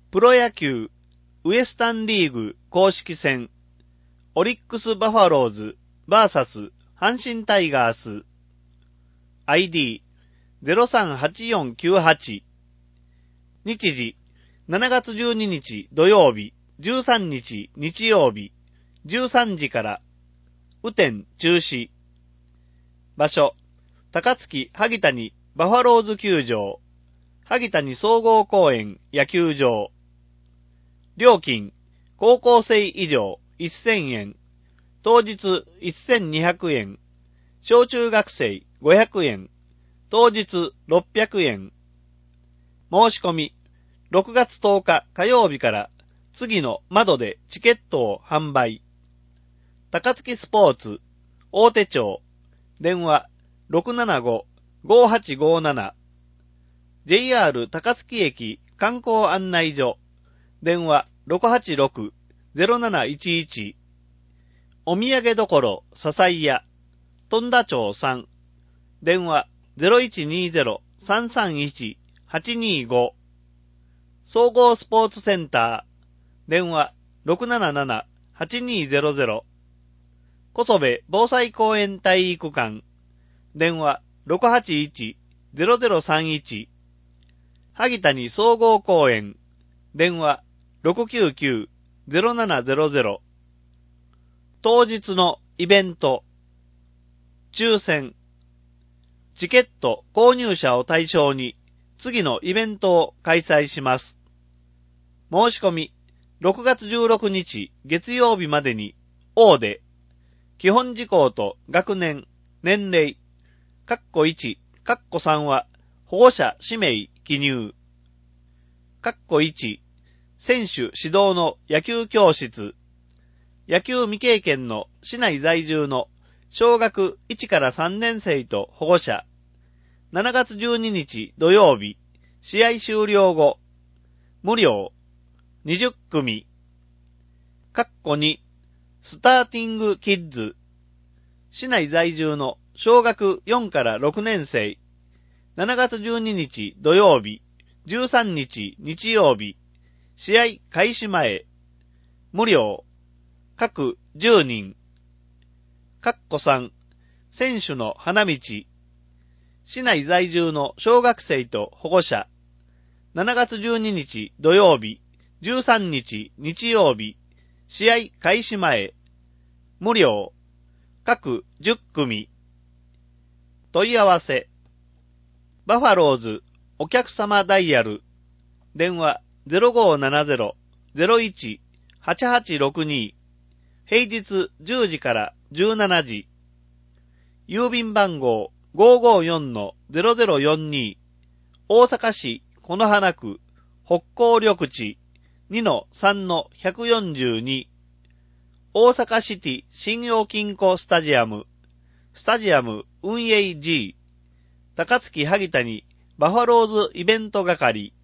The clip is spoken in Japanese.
プロ野球ウエスタンリーグ公式戦オリックスバファローズ VS 阪神タイガース ID038498 日時7月12日土曜日13日日曜日13時から雨天中止場所高槻萩谷バファローズ球場萩谷総合公園野球場料金高校生以上1000円当日1200円小中学生500円当日600円申し込み6月10日火曜日から次の窓でチケットを販売高槻スポーツ大手町電話 675-5857 JR 高槻駅観光案内所電話 686-0711 お土産どころ笹井屋富田町3電話 0120-331-825 総合スポーツセンター電話 677-8200 小曽部防災公園体育館電話 681-0031 萩谷総合公園電話 699-0700 当日のイベント抽選チケット購入者を対象に次のイベントを開催します。申し込み6月16日月曜日までに大手基本事項と学年、年齢、1、3は保護者氏名記入。1、選手指導の野球教室、野球未経験の市内在住の小学1から3年生と保護者、7月12日土曜日、試合終了後、無料、20組。2、スターティングキッズ。市内在住の小学4から6年生。7月12日土曜日、13日日曜日。試合開始前。無料。各10人。3、選手の花道。市内在住の小学生と保護者。7月12日土曜日、13日日曜日。試合開始前。無料。各10組。問い合わせ。バファローズお客様ダイヤル。電話 0570-01-8862。平日10時から17時。郵便番号 554-0042。大阪市此花区北港緑地 2-3-142 大阪シティ信用金庫スタジアム運営 G 高槻萩谷バファローズイベント係